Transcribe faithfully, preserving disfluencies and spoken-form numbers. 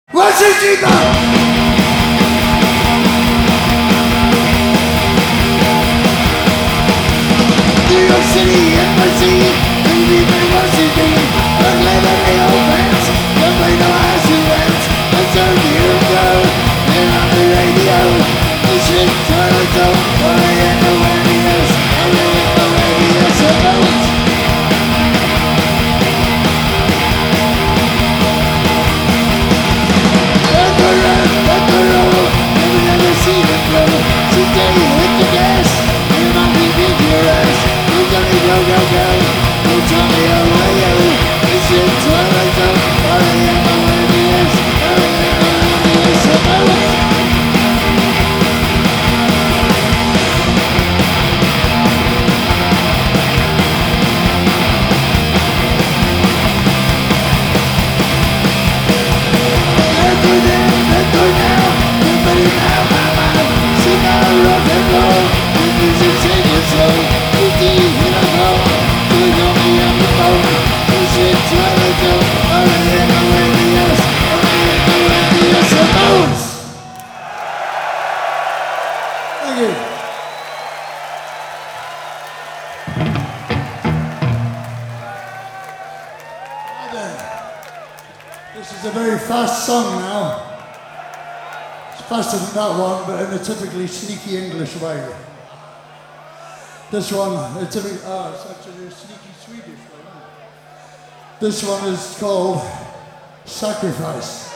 Washington! New York City, N Y C, Cleveland, Washington, Atlanta, Rio Grande, don't play no ass who wins, let's turn the hero go, they're on the radio, this shit Twilight Zone, or I am the Wendy's, I'm in the Wendy's, so bones. Let the run, let the roll, never, never see the flow, today you hit the gas, you're not leaving your ass. Tell me go, go, go. Don't tell me oh, hey, oh. This is Twilight Zone. All I am, I wanna be this. All I am, I wanna be this. So I will. Let go now, let go now. Everybody now, now, now. Sing out rock and roll. The music take it slow. Deep in the hole, you know me on the phone. This is Twilight Zone. All I am, I wanna be this. All I am, I wanna be this. So bones. Thank you. Hi there. This is a very fast song now. It's faster than that one, but in a typically sneaky English way. This one, it's, a, oh, it's actually a sneaky Swedish way. This one is called Sacrifice.